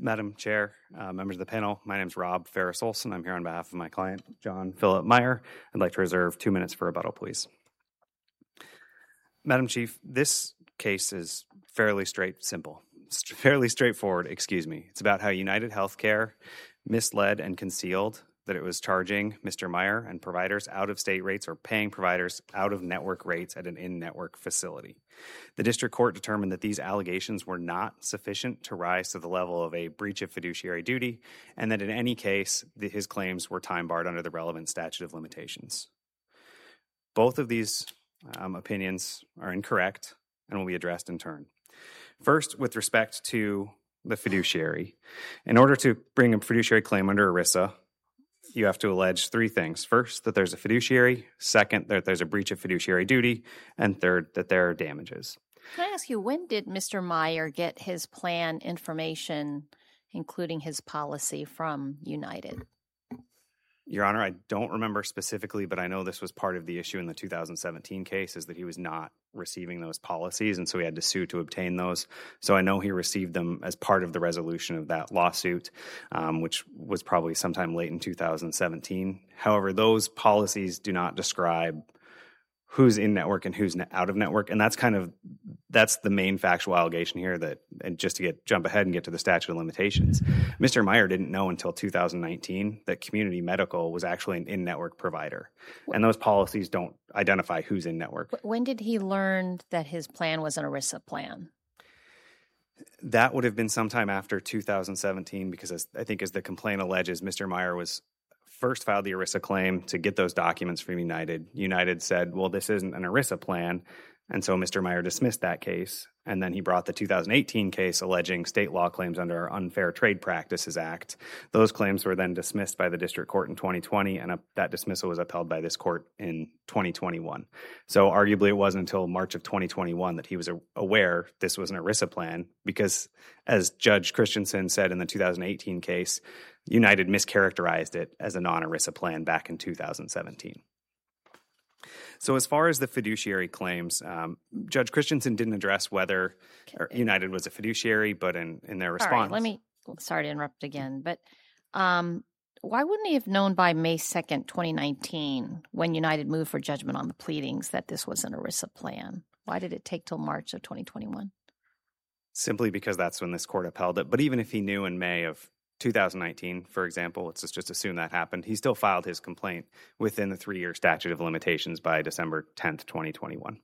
Madam Chair, members of the panel, my name is Rob Ferris Olson. I'm here on behalf of my client, John Philip Meyer. I'd like to reserve 2 minutes for rebuttal, please. Madam Chief, this case is fairly straightforward. It's about how United Healthcare misled and concealed that it was charging Mr. Meyer and providers out-of-state rates or paying providers out-of-network rates at an in-network facility. The district court determined that these allegations were not sufficient to rise to the level of a breach of fiduciary duty, and that in any case, his claims were time-barred under the relevant statute of limitations. Both of these opinions are incorrect and will be addressed in turn. First, with respect to the fiduciary, in order to bring a fiduciary claim under ERISA, you have to allege three things. First, that there's a fiduciary. Second, that there's a breach of fiduciary duty. And third, that there are damages. Can I ask you, when did Mr. Meyer get his plan information, including his policy, from United? Your Honor, I don't remember specifically, but I know this was part of the issue in the 2017 case, is that he was not receiving those policies, and so he had to sue to obtain those. So I know he received them as part of the resolution of that lawsuit, which was probably sometime late in 2017. However, those policies do not describe who's in network and who's out of network, and that's the main factual allegation here. And just to jump ahead and get to the statute of limitations, Mr. Meyer didn't know until 2019 that Community Medical was actually an in-network provider, and those policies don't identify who's in network. When did he learn that his plan was an ERISA plan? That would have been sometime after 2017, because as the complaint alleges, Mr. Meyer was first filed the ERISA claim to get those documents from United. United said, well, this isn't an ERISA plan. And so Mr. Meyer dismissed that case. And then he brought the 2018 case alleging state law claims under our Unfair Trade Practices Act. Those claims were then dismissed by the district court in 2020, and that dismissal was upheld by this court in 2021. So arguably it wasn't until March of 2021 that he was aware this was an ERISA plan, because as Judge Christensen said in the 2018 case, United mischaracterized it as a non-ERISA plan back in 2017. So as far as the fiduciary claims, Judge Christensen didn't address whether United was a fiduciary, but in their response... All right, sorry to interrupt again, but why wouldn't he have known by May 2nd, 2019, when United moved for judgment on the pleadings, that this was an ERISA plan? Why did it take till March of 2021? Simply because that's when this court upheld it. But even if he knew in May of 2019, for example, let's just assume that happened, he still filed his complaint within the 3-year statute of limitations by December 10th, 2021.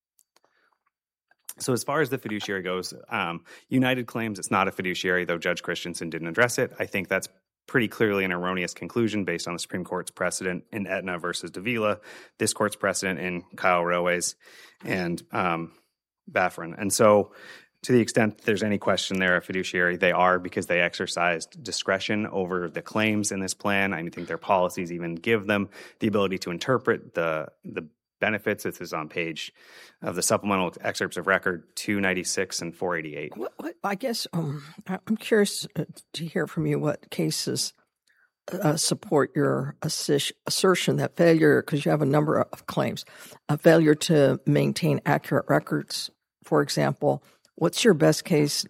So as far as the fiduciary goes, United claims it's not a fiduciary, though Judge Christensen didn't address it. I think that's pretty clearly an erroneous conclusion based on the Supreme Court's precedent in Aetna versus Davila, this court's precedent in Kyle Railways, and Bafferin. And so to the extent there's any question they're a fiduciary, they are, because they exercised discretion over the claims in this plan. I think their policies even give them the ability to interpret the benefits. This is on page of the supplemental excerpts of record 296 and 488. I guess I'm curious to hear from you what cases support your assertion that failure, because you have a number of claims, a failure to maintain accurate records, for example. What's your best case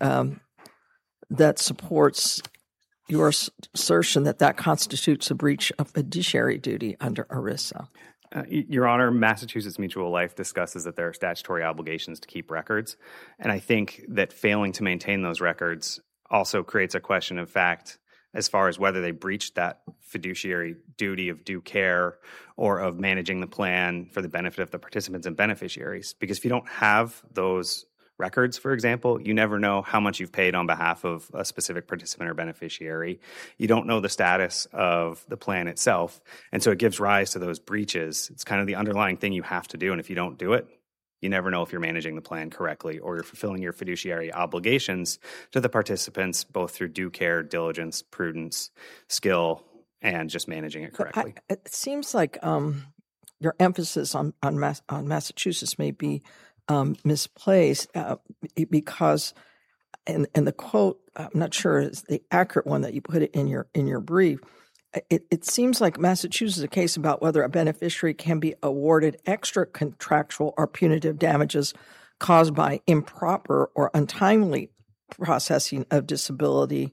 that supports your assertion that constitutes a breach of fiduciary duty under ERISA? Your Honor, Massachusetts Mutual Life discusses that there are statutory obligations to keep records. And I think that failing to maintain those records also creates a question of fact as far as whether they breached that fiduciary duty of due care or of managing the plan for the benefit of the participants and beneficiaries. Because if you don't have those records, for example, you never know how much you've paid on behalf of a specific participant or beneficiary. You don't know the status of the plan itself. And so it gives rise to those breaches. It's kind of the underlying thing you have to do. And if you don't do it, you never know if you're managing the plan correctly or you're fulfilling your fiduciary obligations to the participants, both through due care, diligence, prudence, skill, and just managing it correctly. It seems like your emphasis on Massachusetts may be misplaced because, and the quote, I'm not sure is the accurate one that you put it in your brief. It seems like Massachusetts is a case about whether a beneficiary can be awarded extra contractual or punitive damages caused by improper or untimely processing of disability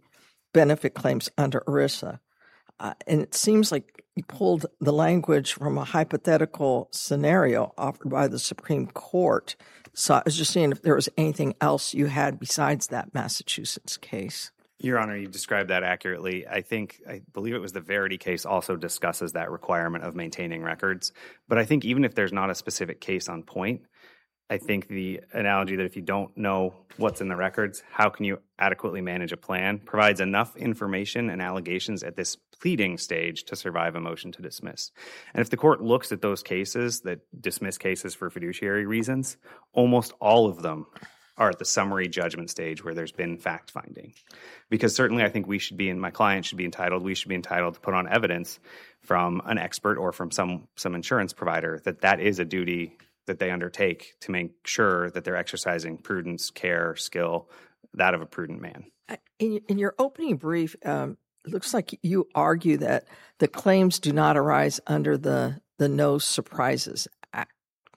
benefit claims under ERISA. And it seems like you pulled the language from a hypothetical scenario offered by the Supreme Court. So I was just seeing if there was anything else you had besides that Massachusetts case. Your Honor, you described that accurately. I believe it was the Verity case also discusses that requirement of maintaining records. But I think even if there's not a specific case on point, I think the analogy that if you don't know what's in the records, how can you adequately manage a plan provides enough information and allegations at this pleading stage to survive a motion to dismiss. And if the court looks at those cases that dismiss cases for fiduciary reasons, almost all of them are at the summary judgment stage where there's been fact finding. Because certainly I think we should be, and my client should be entitled, we should be entitled to put on evidence from an expert or from some insurance provider that is a duty that they undertake to make sure that they're exercising prudence, care, skill, that of a prudent man. In your opening brief, it looks like you argue that the claims do not arise under the No Surprises Act.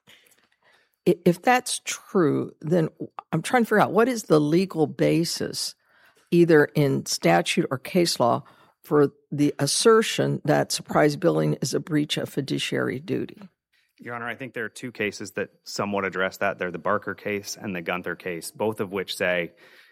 If that's true, then I'm trying to figure out what is the legal basis, either in statute or case law, for the assertion that surprise billing is a breach of fiduciary duty. Your Honor, I think there are two cases that somewhat address that. They're the Barker case and the Gunther case, both of which say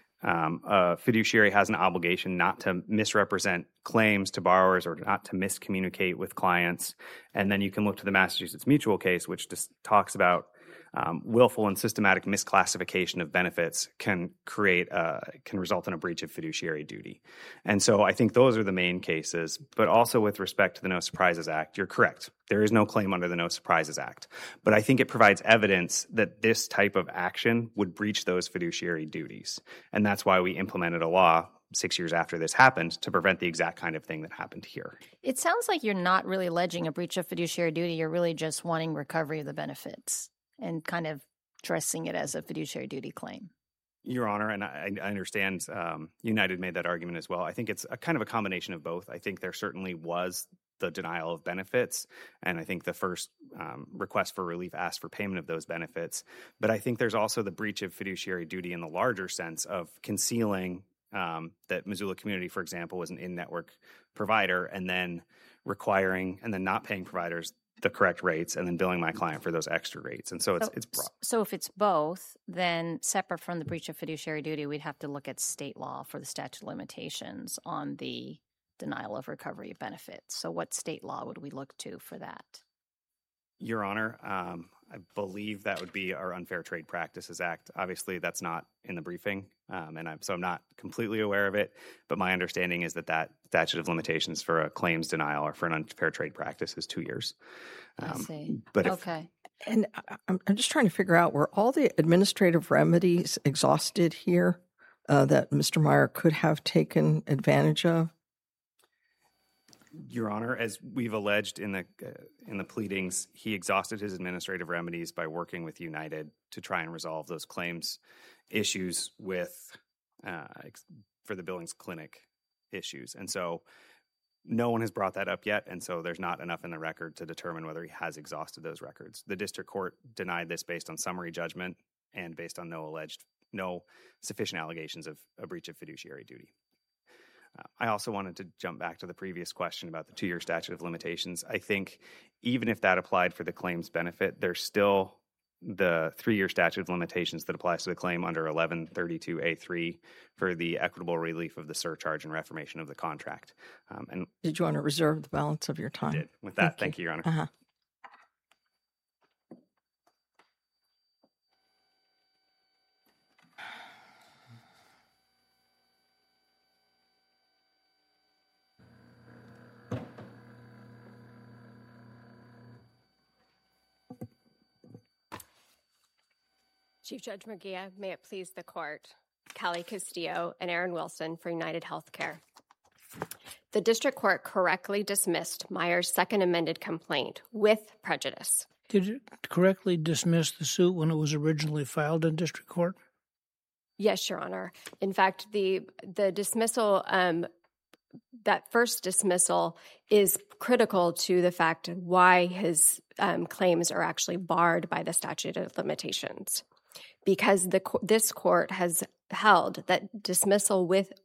a fiduciary has an obligation not to misrepresent claims to borrowers or not to miscommunicate with clients. And then you can look to the Massachusetts Mutual case, which just talks about willful and systematic misclassification of benefits can result in a breach of fiduciary duty. And so I think those are the main cases. But also with respect to the No Surprises Act, you're correct. There is no claim under the No Surprises Act. But I think it provides evidence that this type of action would breach those fiduciary duties. And that's why we implemented a law 6 years after this happened to prevent the exact kind of thing that happened here. It sounds like you're not really alleging a breach of fiduciary duty. You're really just wanting recovery of the benefits and kind of dressing it as a fiduciary duty claim. Your Honor, and I understand United made that argument as well. I think it's a kind of a combination of both. I think there certainly was the denial of benefits, and I think the first request for relief asked for payment of those benefits. But I think there's also the breach of fiduciary duty in the larger sense of concealing that Missoula Community, for example, was an in-network provider and then requiring and then not paying providers the correct rates and then billing my client for those extra rates. And so it's broad. So if it's both, then separate from the breach of fiduciary duty, we'd have to look at state law for the statute of limitations on the denial of recovery of benefits. So what state law would we look to for that? Your Honor, I believe that would be our Unfair Trade Practices Act. Obviously, that's not in the briefing, and I'm not completely aware of it. But my understanding is that statute of limitations for a claims denial or for an unfair trade practice is 2 years. I see. But okay. And I'm just trying to figure out, were all the administrative remedies exhausted here that Mr. Meyer could have taken advantage of? Your Honor, as we've alleged in the pleadings, he exhausted his administrative remedies by working with United to try and resolve those claims issues for the Billings Clinic issues. And so no one has brought that up yet, and so there's not enough in the record to determine whether he has exhausted those records. The district court denied this based on summary judgment and based on no sufficient allegations of a breach of fiduciary duty. I also wanted to jump back to the previous question about the 2-year statute of limitations. I think even if that applied for the claims benefit, there's still the 3-year statute of limitations that applies to the claim under 1132A3 for the equitable relief of the surcharge and reformation of the contract. And did you want to reserve the balance of your time? I did. With that, thank you, Your Honor. Uh-huh. Chief Judge Murguia, may it please the court, Callie Castillo and Aaron Wilson for United Healthcare. The district court correctly dismissed Meyer's second amended complaint with prejudice. Did it correctly dismiss the suit when it was originally filed in district court? Yes, Your Honor. In fact, the dismissal, that first dismissal is critical to the fact why his claims are actually barred by the statute of limitations. Because this court has held that dismissal with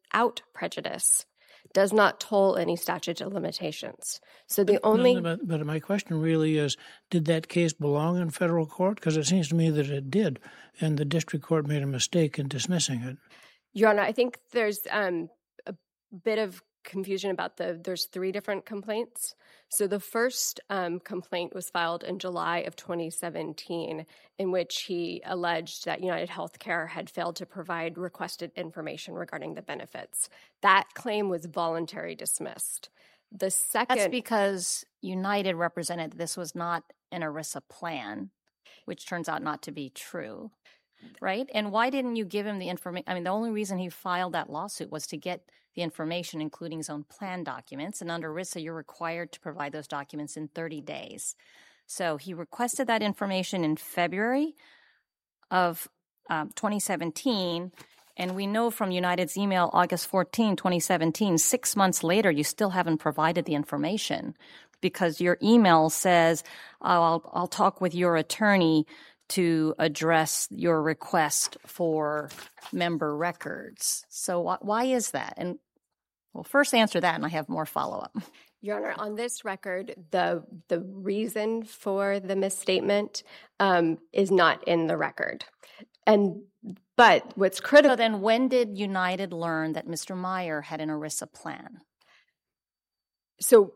without prejudice does not toll any statute of limitations. So the only... But my question really is, did that case belong in federal court? Because it seems to me that it did, and the district court made a mistake in dismissing it. Your Honor, I think there's a bit of confusion about there's 3 different complaints. So the first complaint was filed in July of 2017, in which he alleged that United Healthcare had failed to provide requested information regarding the benefits. That claim was voluntarily dismissed. The second... That's because United represented that this was not an ERISA plan, which turns out not to be true, right? And why didn't you give him the information? I mean, the only reason he filed that lawsuit was to get the information, including his own plan documents. And under ERISA, you're required to provide those documents in 30 days. So he requested that information in February of 2017. And we know from United's email, August 14, 2017, 6 months later, you still haven't provided the information because your email says, I'll talk with your attorney to address your request for member records. So why is that? And well, first answer that, and I have more follow-up. Your Honor, on this record, the reason for the misstatement is not in the record. But what's critical... So then when did United learn that Mr. Meyer had an ERISA plan? So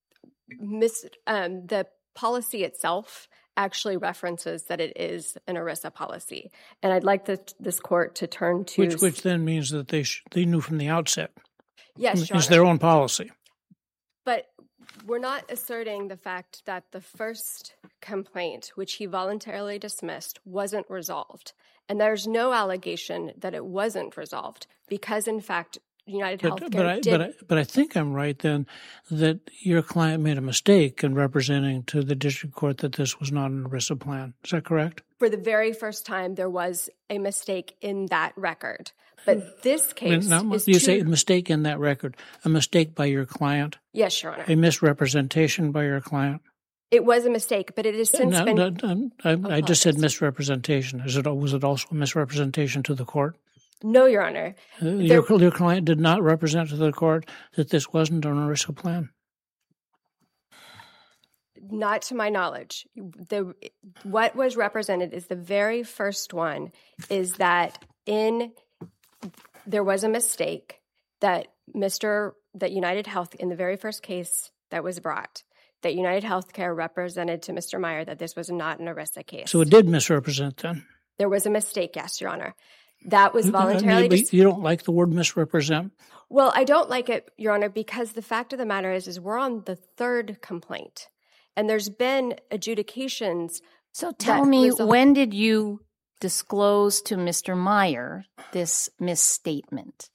the policy itself actually references that it is an ERISA policy. And I'd like this court to turn to... Which then means that they knew from the outset. Yes, Your It's Honor. their own policy. But we're not asserting the fact that the first complaint, which he voluntarily dismissed, wasn't resolved. And there's no allegation that it wasn't resolved because, in fact, United Healthcare did... But I think I'm right then that your client made a mistake in representing to the district court that this was not an ERISA plan. Is that correct? For the very first time, there was a mistake in that record. But this case You say a mistake in that record. A mistake by your client? Yes, Your Honor. A misrepresentation by your client? It was a mistake, but it has since been... I just said misrepresentation. Was it also a misrepresentation to the court? No, Your Honor. Your client did not represent to the court that this wasn't an ERISA plan? Not to my knowledge. What was represented is the very first one is that there was a mistake that United Health, in the very first case that was brought, that United Healthcare represented to Mr. Meyer that this was not an ERISA case. So it did misrepresent then? There was a mistake, yes, Your Honor. That was voluntarily... You don't like the word misrepresent? Well, I don't like it, Your Honor, because the fact of the matter is we're on the third complaint. And there's been adjudications... So tell me, when did you disclose to Mr. Meyer this misstatement?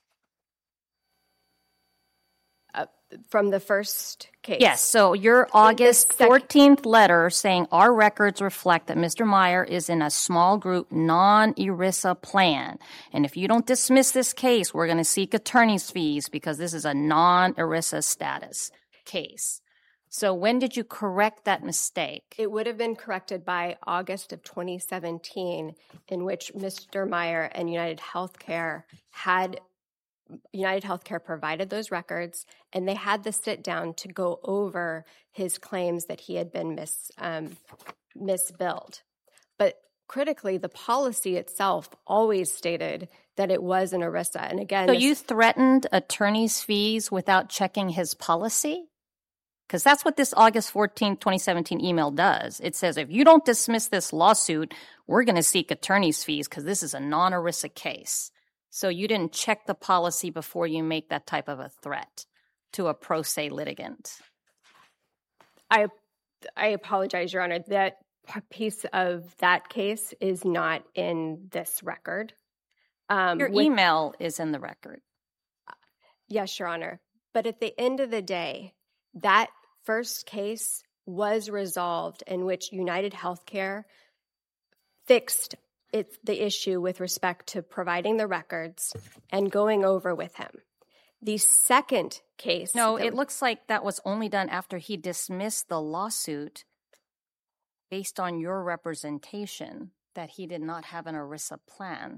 From the first case. Yes, so your August 14th letter saying our records reflect that Mr. Meyer is in a small group non-ERISA plan. And if you don't dismiss this case, we're going to seek attorney's fees because this is a non-ERISA status case. So when did you correct that mistake? It would have been corrected by August of 2017, in which Mr. Meyer and United Healthcare provided those records, and they had the sit down to go over his claims that he had been misbilled. But critically, the policy itself always stated that it was an ERISA. And again, so you threatened attorney's fees without checking his policy? Because that's what this August 14, 2017 email does. It says, if you don't dismiss this lawsuit, we're going to seek attorney's fees because this is a non-ERISA case. So you didn't check the policy before you make that type of a threat to a pro se litigant. I apologize, Your Honor. That piece of that case is not in this record. Your email is in the record. Yes, Your Honor. But at the end of the day, that first case was resolved in which United Healthcare fixed the issue with respect to providing the records and going over with him. The second case... No, it looks like that was only done after he dismissed the lawsuit based on your representation that he did not have an ERISA plan.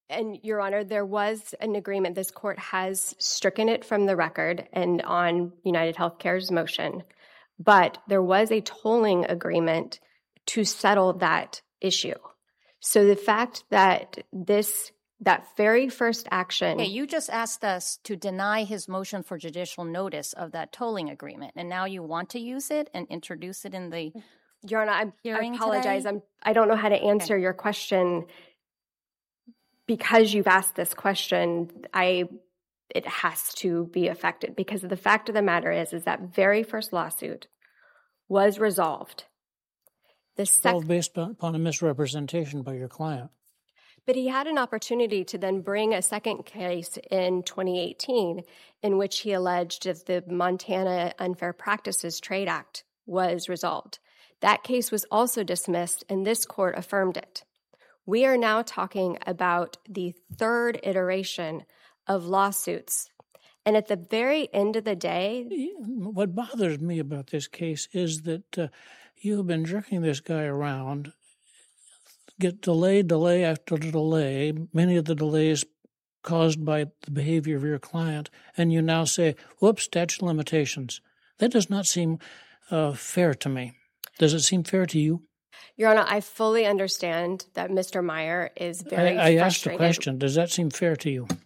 And, Your Honor, there was an agreement. This court has stricken it from the record and on United Healthcare's motion. But there was a tolling agreement to settle that issue. So the fact that that very first action... Okay, you just asked us to deny his motion for judicial notice of that tolling agreement, and now you want to use it and introduce it in the Your Honor, I apologize. today? I don't know how to answer your question. Because you've asked this question, it has to be affected, because the fact of the matter is that very first lawsuit was resolved. Based upon a misrepresentation by your client. But he had an opportunity to then bring a second case in 2018 in which he alleged that the Montana Unfair Practices Trade Act was resolved. That case was also dismissed, and this court affirmed it. We are now talking about the third iteration of lawsuits. And at the very end of the day... What bothers me about this case is that you have been jerking this guy around, get delay after delay, many of the delays caused by the behavior of your client, and you now say, whoops, statute of limitations. That does not seem fair to me. Does it seem fair to you? Your Honor, I fully understand that Mr. Meyer is very frustrated. I asked the question, does that seem fair to you?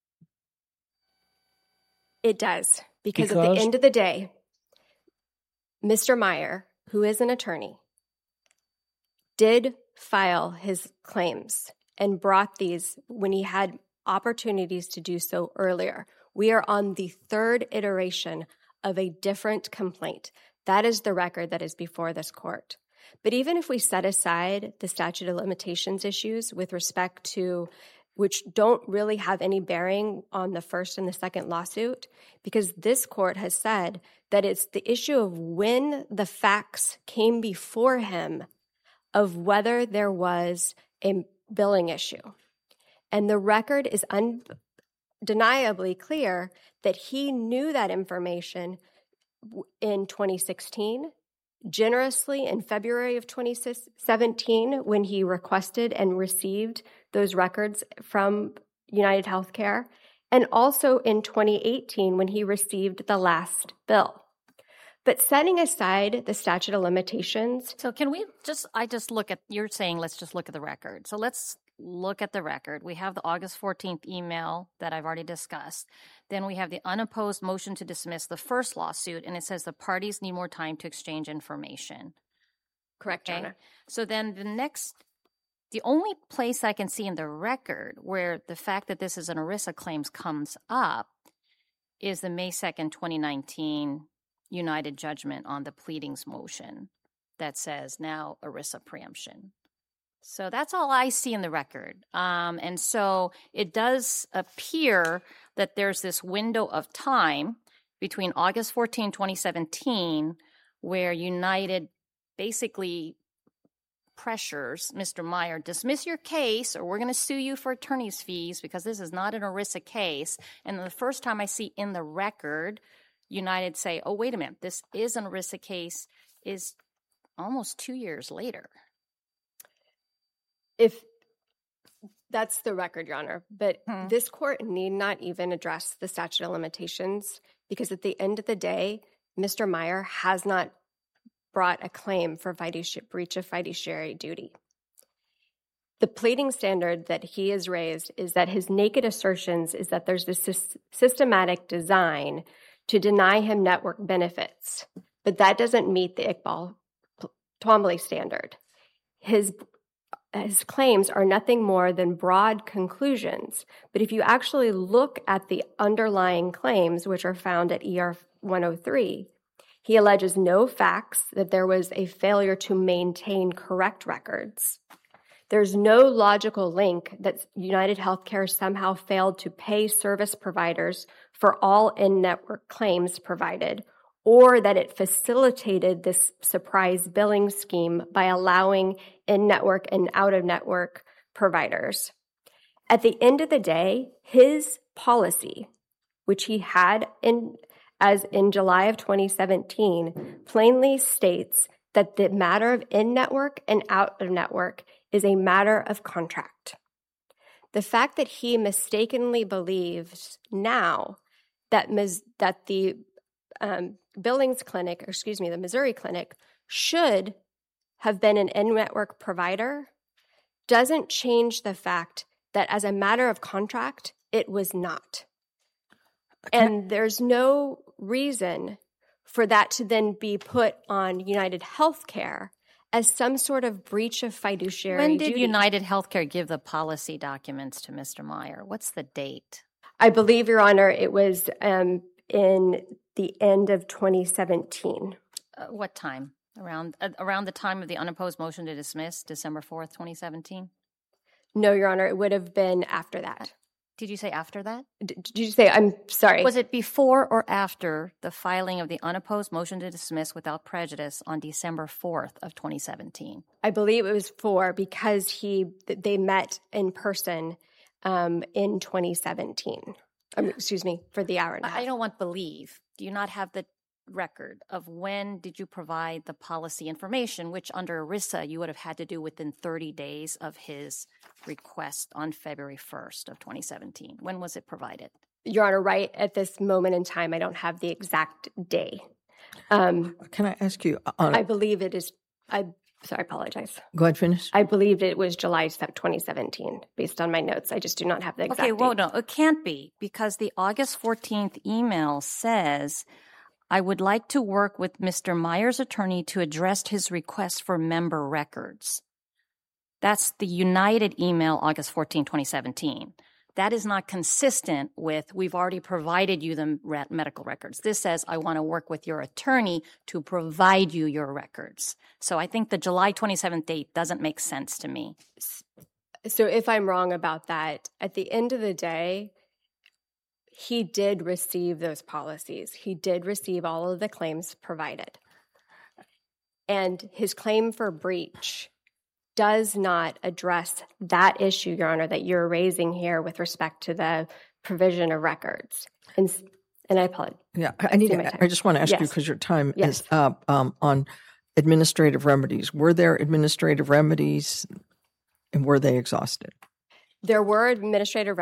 It does, because at the end of the day, Mr. Meyer, who is an attorney, did file his claims and brought these when he had opportunities to do so earlier. We are on the third iteration of a different complaint. That is the record that is before this court. But even if we set aside the statute of limitations issues with respect to which don't really have any bearing on the first and the second lawsuit, because this court has said that it's the issue of when the facts came before him of whether there was a billing issue. And the record is undeniably clear that he knew that information in 2016, generously in February of 2017 when he requested and received those records from United Healthcare, and also in 2018 when he received the last bill. But setting aside the statute of limitations... So can we you're saying let's just look at the record. So let's look at the record. We have the August 14th email that I've already discussed. Then we have the unopposed motion to dismiss the first lawsuit, and it says the parties need more time to exchange information. Correct, Okay? Jana. So then the only place I can see in the record where the fact that this is an ERISA claims comes up is the May 2nd, 2019 United judgment on the pleadings motion that says now ERISA preemption. So that's all I see in the record. And so it does appear that there's this window of time between August 14, 2017, where United basically pressures Mr. Meyer, dismiss your case or we're going to sue you for attorney's fees because this is not an ERISA case. And the first time I see in the record, United say, oh, wait a minute, this is an ERISA case, is almost 2 years later. If that's the record, Your Honor, but this court need not even address the statute of limitations because at the end of the day, Mr. Meyer has not brought a claim for breach of fiduciary duty. The pleading standard that he has raised is that his naked assertions is that there's this systematic design to deny him network benefits, but that doesn't meet the Iqbal Twombly standard. His claims are nothing more than broad conclusions, but if you actually look at the underlying claims, which are found at ER 103, he alleges no facts that there was a failure to maintain correct records. There's no logical link that United Healthcare somehow failed to pay service providers for all in-network claims provided, or that it facilitated this surprise billing scheme by allowing in-network and out-of-network providers. At the end of the day, his policy, which he had in July of 2017, plainly states that the matter of in-network and out-of-network is a matter of contract. The fact that he mistakenly believes now that the Billings clinic, the Missouri clinic, should have been an in-network provider doesn't change the fact that as a matter of contract, it was not. And there's no reason for that to then be put on United Healthcare as some sort of breach of fiduciary When did duty. United Healthcare give the policy documents to Mr. Meyer? What's the date? I believe, Your Honor, it was in the end of 2017. What time? Around the time of the unopposed motion to dismiss, December 4th, 2017? No, Your Honor, it would have been after that. Did you say after that? Did you say, I'm sorry. Was it before or after the filing of the unopposed motion to dismiss without prejudice on December 4th of 2017? I believe it was because they met in person in 2017. For the hour and a half. I don't want believe. Do you not have the record of when did you provide the policy information, which under ERISA you would have had to do within 30 days of his request on February 1st of 2017? When was it provided? Your Honor, right at this moment in time, I don't have the exact day. Can I ask you? I believe it is. I apologize. Go ahead, finish. I believed it was July 2017, based on my notes. I just do not have the exact date. Okay, well, no, it can't be, because the August 14th email says, I would like to work with Mr. Meyer's attorney to address his request for member records. That's the United email, August 14, 2017. That is not consistent with, we've already provided you the medical records. This says, I want to work with your attorney to provide you your records. So I think the July 27th date doesn't make sense to me. So if I'm wrong about that, at the end of the day, he did receive those policies. He did receive all of the claims provided. And his claim for breach does not address that issue, Your Honor, that you're raising here with respect to the provision of records. And I apologize. Yeah, I just want to ask you, because your time is up, on administrative remedies. Were there administrative remedies, and were they exhausted? There were administrative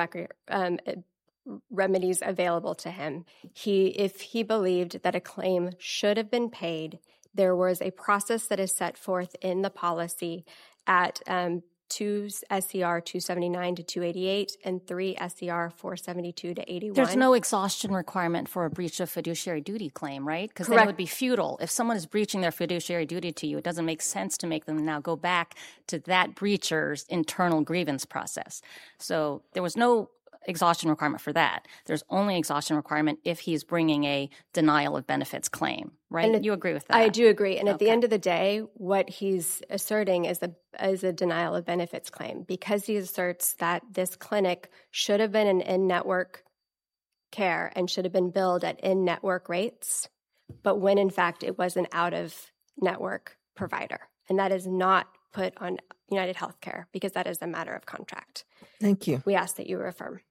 remedies available to him. If he believed that a claim should have been paid, there was a process that is set forth in the policy at 2 SCR 279 to 288 and 3 SCR 472 to 81. There's no exhaustion requirement for a breach of fiduciary duty claim, right? Because then it would be futile. If someone is breaching their fiduciary duty to you, it doesn't make sense to make them now go back to that breacher's internal grievance process. So there was no exhaustion requirement for that. There's only exhaustion requirement if he's bringing a denial of benefits claim, right? And you agree with that? I do agree. And at the end of the day, what he's asserting is a denial of benefits claim, because he asserts that this clinic should have been an in-network care and should have been billed at in-network rates, but when in fact it was an out-of-network provider. And that is not put on United Healthcare, because that is a matter of contract. Thank you. We ask that you affirm.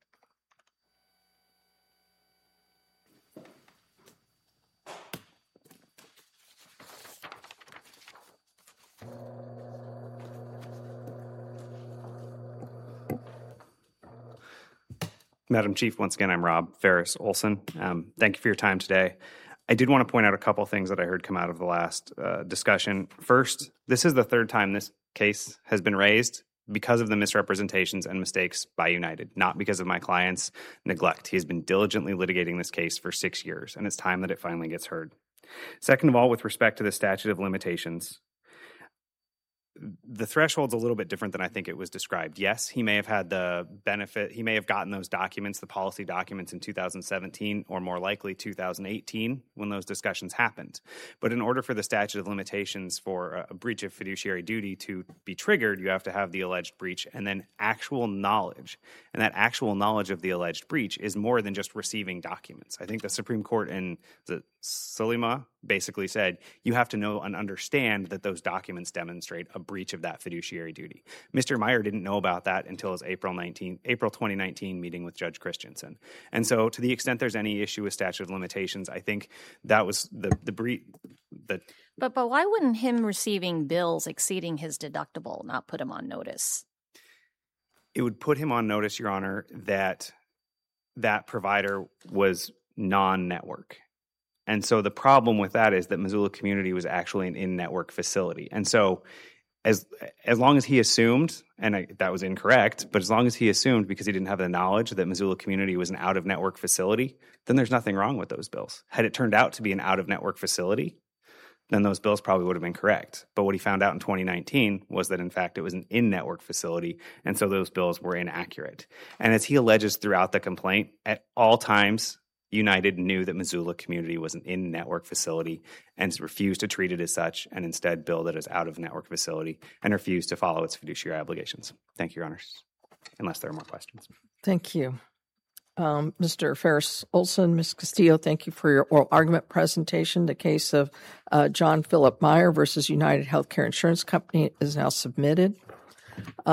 Madam Chief, once again, I'm Rob Ferris Olson. Thank you for your time today. I did want to point out a couple things that I heard come out of the last discussion. First, this is the third time this case has been raised because of the misrepresentations and mistakes by United, not because of my client's neglect. He has been diligently litigating this case for 6 years, and it's time that it finally gets heard. Second of all, with respect to the statute of limitations, the threshold's a little bit different than I think it was described. Yes, he may have had the benefit, he may have gotten those documents, the policy documents in 2017, or more likely 2018, when those discussions happened. But in order for the statute of limitations for a breach of fiduciary duty to be triggered, you have to have the alleged breach and then actual knowledge. And that actual knowledge of the alleged breach is more than just receiving documents. I think the Supreme Court in the Salima basically said you have to know and understand that those documents demonstrate a breach of that fiduciary duty. Mr. Meyer didn't know about that until his April 2019 meeting with Judge Christensen. And so to the extent there's any issue with statute of limitations, I think that was the breach. But why wouldn't him receiving bills exceeding his deductible not put him on notice? It would put him on notice, Your Honor, that that provider was non-network. And so the problem with that is that Missoula Community was actually an in-network facility. And so as long as he assumed, and that was incorrect, but as long as he assumed because he didn't have the knowledge that Missoula Community was an out-of-network facility, then there's nothing wrong with those bills. Had it turned out to be an out-of-network facility, then those bills probably would have been correct. But what he found out in 2019 was that, in fact, it was an in-network facility, and so those bills were inaccurate. And as he alleges throughout the complaint, at all times, United knew that Missoula Community was an in-network facility and refused to treat it as such, and instead billed it as out-of-network facility and refused to follow its fiduciary obligations. Thank you, Your Honors. Unless there are more questions. Thank you. Mr. Ferris Olson, Ms. Castillo, thank you for your oral argument presentation. The case of John Philip Meyer versus United Healthcare Insurance Company is now submitted.